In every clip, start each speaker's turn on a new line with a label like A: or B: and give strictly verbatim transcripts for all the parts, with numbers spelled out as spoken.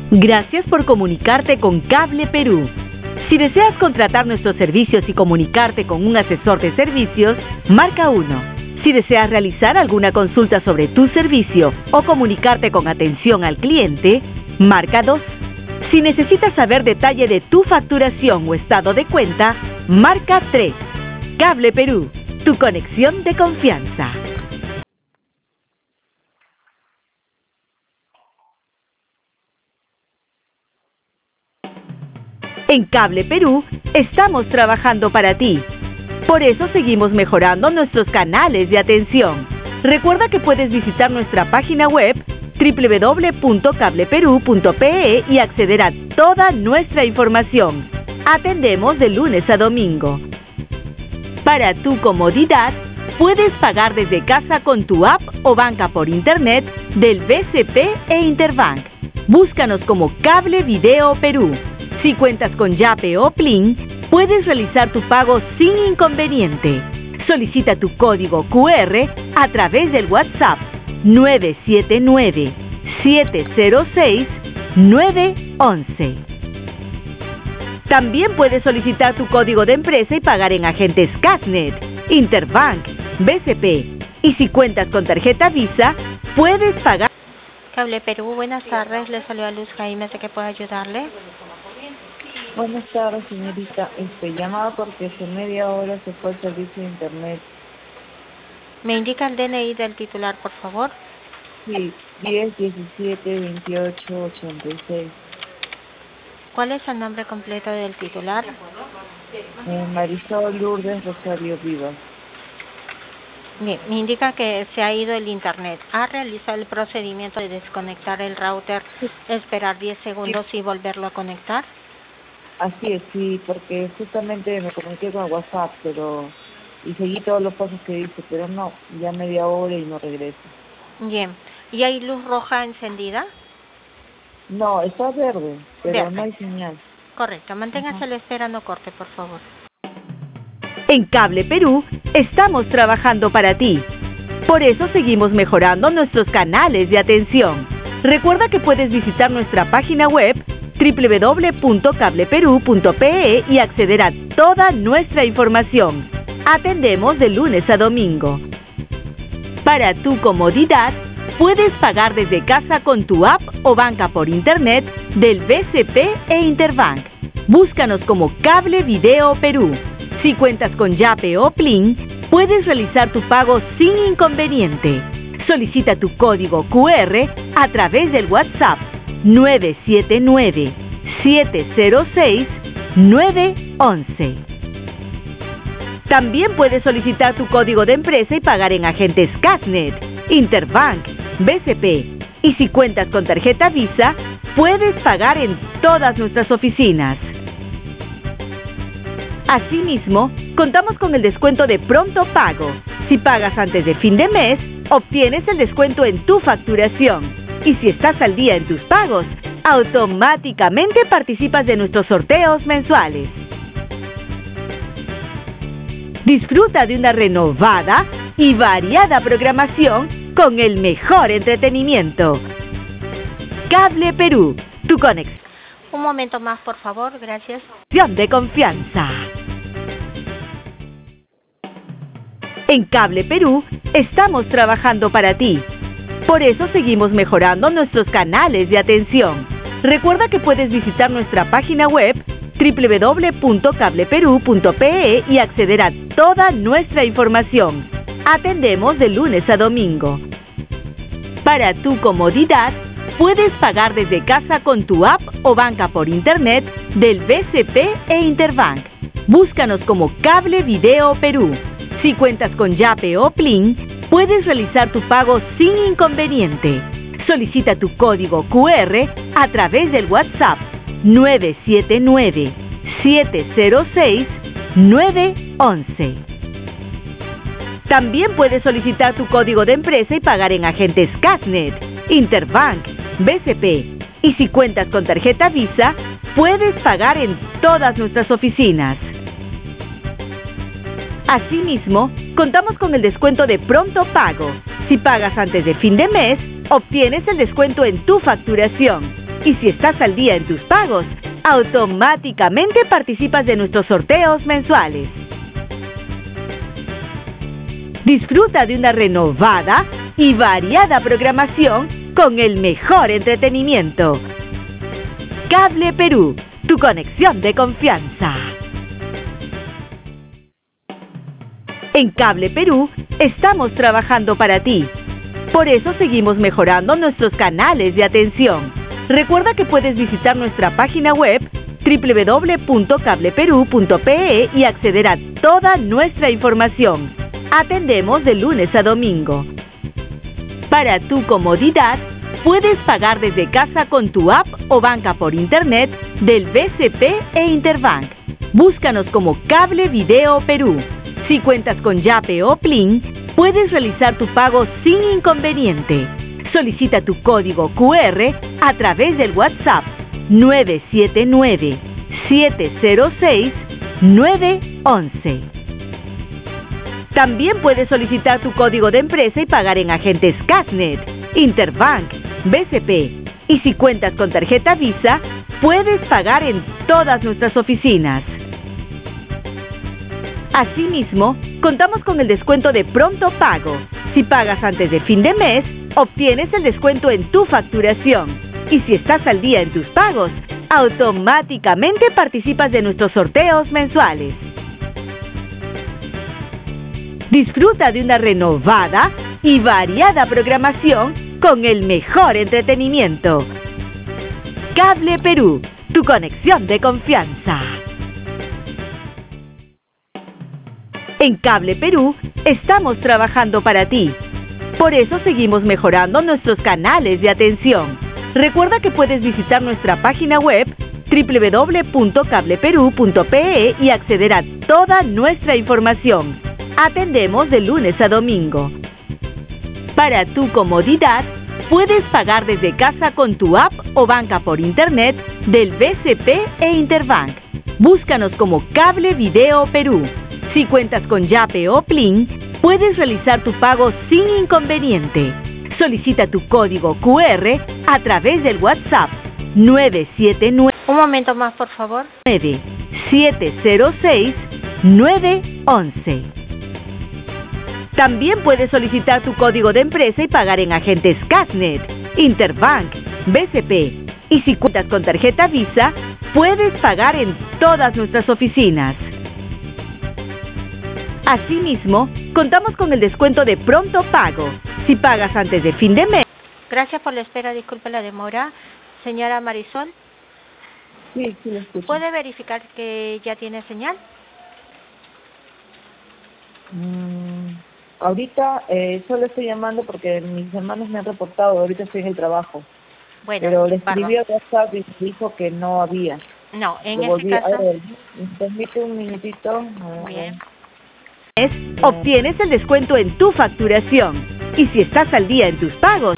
A: Gracias por comunicarte con Cable Perú. Si deseas contratar nuestros servicios y comunicarte con un asesor de servicios, marca uno. Si deseas realizar alguna consulta sobre tu servicio o comunicarte con atención al cliente, marca dos. Si necesitas saber detalle de tu facturación o estado de cuenta, marca tres. Cable Perú, tu conexión de confianza. En Cable Perú, estamos trabajando para ti. Por eso seguimos mejorando nuestros canales de atención. Recuerda que puedes visitar nuestra página web doble u doble u doble u punto cable perú punto pe e y acceder a toda nuestra información. Atendemos de lunes a domingo. Para tu comodidad, puedes pagar desde casa con tu app o banca por internet del B C P e Interbank. Búscanos como Cable Video Perú. Si cuentas con Yape o Plin, puedes realizar tu pago sin inconveniente. Solicita tu código cu erre a través del WhatsApp nueve siete nueve, siete cero seis, nueve once. También puedes solicitar tu código de empresa y pagar en agentes Casnet, Interbank, B C P. Y si cuentas con tarjeta Visa, puedes pagar...
B: Cable Perú, buenas tardes. Le saluda Luz Jaime, ¿sé que puedo ayudarle?
C: Buenas tardes, señorita. Este, llamaba porque hace media hora se fue el servicio de internet.
B: ¿Me indica el D N I del titular, por favor?
C: Sí, diez, diecisiete, veintiocho, ochenta y seis.
B: ¿Cuál es el nombre completo del titular?
C: Eh, Marisol Lourdes Rosario Vivas.
B: Bien, me indica que se ha ido el internet. ¿Ha realizado el procedimiento de desconectar el router, esperar diez segundos y volverlo a conectar?
C: Así es, sí, porque justamente me comuniqué con el WhatsApp, pero y seguí todos los pasos que dice, pero no, ya media hora y no regreso.
B: Bien, ¿y hay luz roja encendida?
C: No, está verde, pero
B: verde.
C: No hay señal.
B: Correcto, manténgase
C: Ajá.
B: a la espera, no corte, por favor.
A: En Cable Perú, estamos trabajando para ti. Por eso seguimos mejorando nuestros canales de atención. Recuerda que puedes visitar nuestra página web doble u doble u doble u punto cable perú punto pe e y acceder a toda nuestra información. Atendemos de lunes a domingo. Para tu comodidad, puedes pagar desde casa con tu app o banca por internet del B C P e Interbank. Búscanos como Cable Video Perú. Si cuentas con Yape o Plin, puedes realizar tu pago sin inconveniente. Solicita tu código cu erre a través del WhatsApp nueve siete nueve, siete cero seis, nueve once. También puedes solicitar tu código de empresa y pagar en agentes Casnet, Interbank, B C P. Y si cuentas con tarjeta Visa, puedes pagar en todas nuestras oficinas. Asimismo, contamos con el descuento de pronto pago. Si pagas antes de fin de mes, obtienes el descuento en tu facturación. Y si estás al día en tus pagos, automáticamente participas de nuestros sorteos mensuales. Disfruta de una renovada y variada programación con el mejor entretenimiento. Cable Perú, tu conexión
B: Un momento más, por favor, gracias.
A: de confianza. En Cable Perú, estamos trabajando para ti. Por eso seguimos mejorando nuestros canales de atención. Recuerda que puedes visitar nuestra página web doble u doble u doble u punto cable perú punto pe e y acceder a toda nuestra información. Atendemos de lunes a domingo. Para tu comodidad, puedes pagar desde casa con tu app o banca por internet del B C P e Interbank. Búscanos como Cable Video Perú. Si cuentas con Yape o Plin, puedes realizar tu pago sin inconveniente. Solicita tu código cu erre a través del WhatsApp nueve siete nueve, siete cero seis, nueve once. También puedes solicitar tu código de empresa y pagar en agentes Casnet, Interbank, B C P. Y si cuentas con tarjeta Visa, puedes pagar en todas nuestras oficinas. Asimismo, contamos con el descuento de pronto pago. Si pagas antes de fin de mes, obtienes el descuento en tu facturación. Y si estás al día en tus pagos, automáticamente participas de nuestros sorteos mensuales. Disfruta de una renovada y variada programación con el mejor entretenimiento. Cable Perú, tu conexión de confianza. En Cable Perú estamos trabajando para ti. Por eso seguimos mejorando nuestros canales de atención. Recuerda que puedes visitar nuestra página web doble u doble u doble u punto cable perú punto pe e y acceder a toda nuestra información. Atendemos de lunes a domingo. Para tu comodidad, puedes pagar desde casa con tu app o banca por internet del B C P e Interbank. Búscanos como Cable Video Perú. Si cuentas con Yape o Plin, puedes realizar tu pago sin inconveniente. Solicita tu código cu erre a través del WhatsApp nueve siete nueve, siete cero seis, nueve once. También puedes solicitar tu código de empresa y pagar en agentes Casnet, Interbank, B C P. Y si cuentas con tarjeta Visa, puedes pagar en todas nuestras oficinas. Asimismo, contamos con el descuento de pronto pago. Si pagas antes de fin de mes, obtienes el descuento en tu facturación. Y si estás al día en tus pagos, automáticamente participas de nuestros sorteos mensuales. Disfruta de una renovada y variada programación con el mejor entretenimiento. Cable Perú, tu conexión de confianza. En Cable Perú estamos trabajando para ti. Por eso seguimos mejorando nuestros canales de atención. Recuerda que puedes visitar nuestra página web doble u doble u doble u punto cable perú punto pe e y acceder a toda nuestra información. Atendemos de lunes a domingo. Para tu comodidad, puedes pagar desde casa con tu app o banca por internet del B C P e Interbank. Búscanos como Cable Video Perú. Si cuentas con Yape o Plin, puedes realizar tu pago sin inconveniente. Solicita tu código cu erre a través del WhatsApp nueve siete nueve.
B: Un momento más, por favor.
A: siete cero seis, nueve once. También puedes solicitar tu código de empresa y pagar en agentes Casnet, Interbank, B C P. Y si cuentas con tarjeta Visa, puedes pagar en todas nuestras oficinas. Asimismo, contamos con el descuento de pronto pago. Si pagas antes de fin de mes.
B: Gracias por la espera, disculpe la demora. Señora Marisol.
C: Sí, sí, lo escucho.
B: ¿Puede verificar que ya tiene señal?
C: Mm, ahorita eh, solo estoy llamando porque mis hermanos me han reportado, ahorita estoy en el trabajo.
B: Bueno,
C: pero le escribí a WhatsApp y dijo que no había.
B: No, en
C: Lo
B: ese
C: volví
B: caso.
C: a ver. ¿Me permite un minutito?
B: Bien.
A: Obtienes el descuento en tu facturación. Y si estás al día en tus pagos,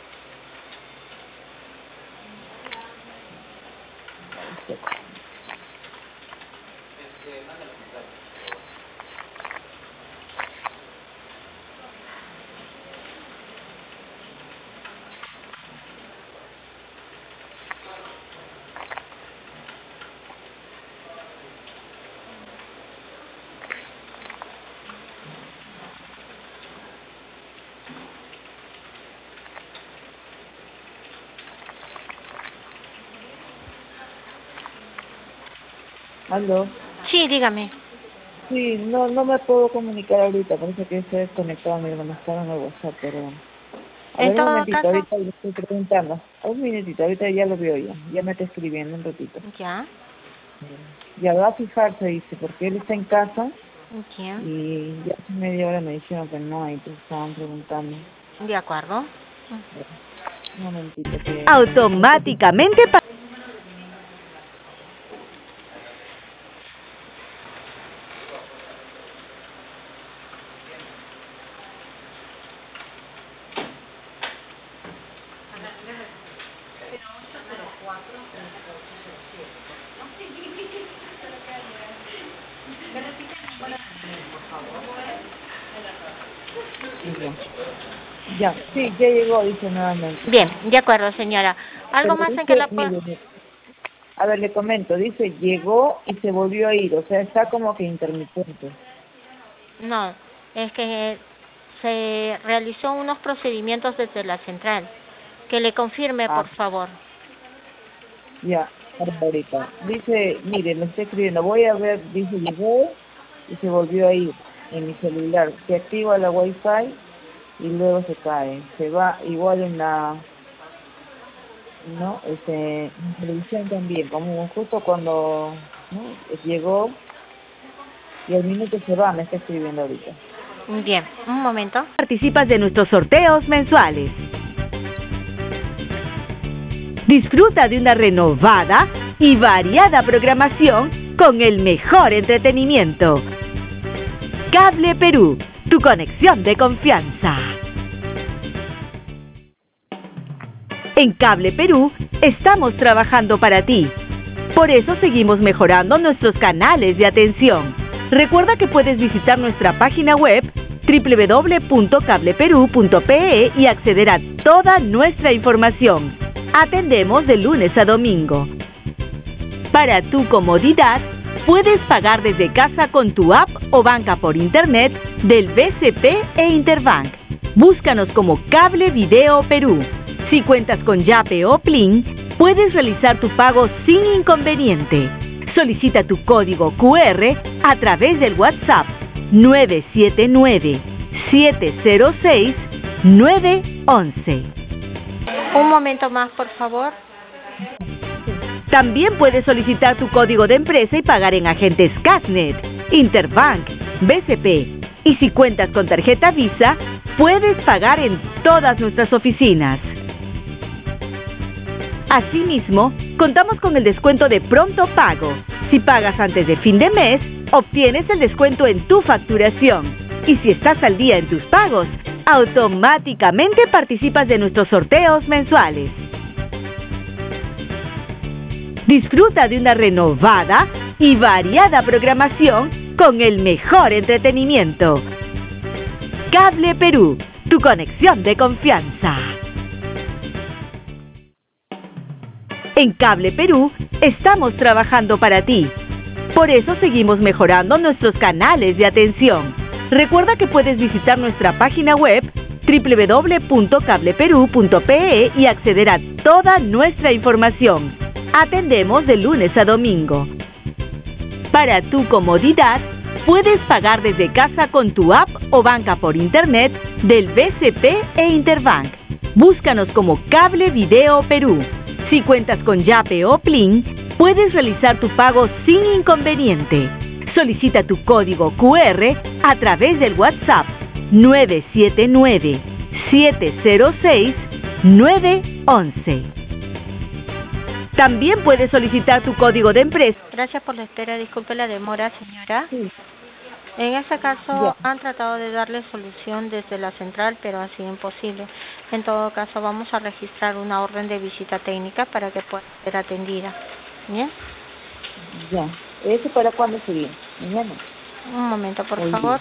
C: ¿Aló?
B: Sí, dígame.
C: Sí, no no me puedo comunicar ahorita, parece que se ha desconectado mi hermano, estaba en el WhatsApp, pero... A
B: En
C: ver, un
B: todo
C: momentito,
B: caso-
C: ahorita le estoy preguntando. Un minutito, ahorita ya lo veo ya, ya me está escribiendo un ratito.
B: Ya.
C: Ya va a fijarse, dice, porque él está en casa
B: Ya.
C: y ya hace media hora me dijeron que no hay, entonces estaban preguntando.
B: De acuerdo.
C: Un momentito que...
A: automáticamente pa-
C: Ya, sí, ya llegó, dice nuevamente.
B: Bien, de acuerdo, señora. ¿Algo
C: Pero
B: más
C: dice,
B: en que la pueda...?
C: mire, a ver, le comento, dice llegó y se volvió a ir, o sea, está como que intermitente.
B: No, es que se realizó unos procedimientos desde la central. Que le confirme,
C: Ah,
B: por favor.
C: ya, ahorita. Dice, mire, lo estoy escribiendo, voy a ver, dice llegó y se volvió a ir en mi celular. Se activa la Wi-Fi y luego se cae. Se va igual en la, ¿no? Este, en televisión también, como justo cuando, ¿no? Llegó y al minuto se va, me está escribiendo ahorita.
B: Bien, un momento.
A: Participas de nuestros sorteos mensuales. Disfruta de una renovada y variada programación con el mejor entretenimiento. Cable Perú, tu conexión de confianza. En Cable Perú estamos trabajando para ti. Por eso seguimos mejorando nuestros canales de atención. Recuerda que puedes visitar nuestra página web doble u doble u doble u punto cable perú punto pe e y acceder a toda nuestra información. Atendemos de lunes a domingo. Para tu comodidad, puedes pagar desde casa con tu app o banca por internet del B C P e Interbank. Búscanos como Cable Video Perú. Si cuentas con Yape o Plin, puedes realizar tu pago sin inconveniente. Solicita tu código cu erre a través del WhatsApp nueve siete nueve, siete cero seis, nueve once.
B: Un momento más, por favor.
A: También puedes solicitar tu código de empresa y pagar en agentes Casnet, Interbank, B C P. Y si cuentas con tarjeta Visa, puedes pagar en todas nuestras oficinas. Asimismo, contamos con el descuento de pronto pago. Si pagas antes de fin de mes, obtienes el descuento en tu facturación. Y si estás al día en tus pagos, automáticamente participas de nuestros sorteos mensuales. Disfruta de una renovada y variada programación con el mejor entretenimiento. Cable Perú, tu conexión de confianza. En Cable Perú estamos trabajando para ti. Por eso seguimos mejorando nuestros canales de atención. Recuerda que puedes visitar nuestra página web doble u doble u doble u punto cable perú punto pe e y acceder a toda nuestra información. Atendemos de lunes a domingo. Para tu comodidad, puedes pagar desde casa con tu app o banca por internet del B C P e Interbank. Búscanos como Cable Video Perú. Si cuentas con Yape o Plin, puedes realizar tu pago sin inconveniente. Solicita tu código cu erre a través del WhatsApp nueve siete nueve, siete cero seis, nueve once. También puedes solicitar tu código de empresa.
B: Gracias por la espera. Disculpe la demora, señora.
C: Sí.
B: En este caso,
C: Ya.
B: han tratado de darle solución desde la central, pero ha sido imposible. En todo caso, vamos a registrar una orden de visita técnica para que pueda ser atendida. ¿Bien?
C: Ya. ¿Eso para cuándo sería? Mañana.
B: Un momento, por
C: Hoy
B: favor.
C: día.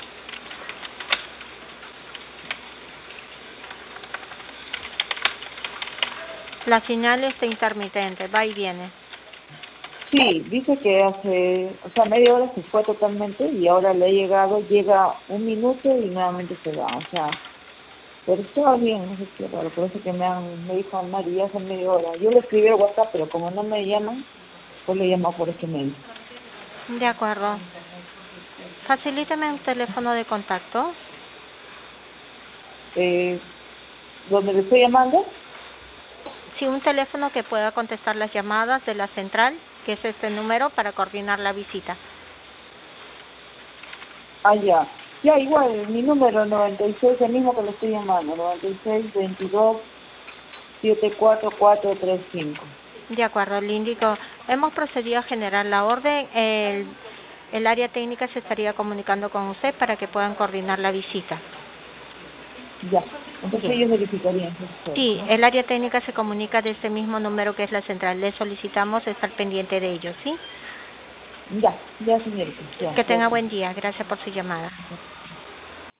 B: La señal está intermitente, va y viene.
C: Sí, dice que hace, o sea, media hora se fue totalmente y ahora le ha llegado, llega un minuto y nuevamente se va, o sea, pero estaba bien, no sé qué raro, por eso que me han, me dijo María hace media hora. Yo le escribí al WhatsApp, pero como no me llaman, pues le llamo por este medio.
B: De acuerdo. Facilíteme un teléfono de contacto.
C: Eh, ¿Dónde le estoy llamando?
B: Sí, un teléfono que pueda contestar las llamadas de la central, que es este número, para coordinar la visita.
C: Ah, ya. Ya, igual, mi número noventa y seis, el mismo que le estoy llamando, noventa y seis, veintidós, setenta y cuatro, cuatrocientos treinta y cinco.
B: De acuerdo, le indico. Hemos procedido a generar la orden. El, el área técnica se estaría comunicando con usted para que puedan coordinar la visita.
C: Ya. Entonces
B: Bien.
C: ellos verificarían. Eso.
B: Sí, el área técnica se comunica de este mismo número que es la central. Le solicitamos estar pendiente de ello, ¿sí?
C: Ya, ya, señorita. Ya,
B: Que tenga
C: ya.
B: buen día. Gracias por su llamada.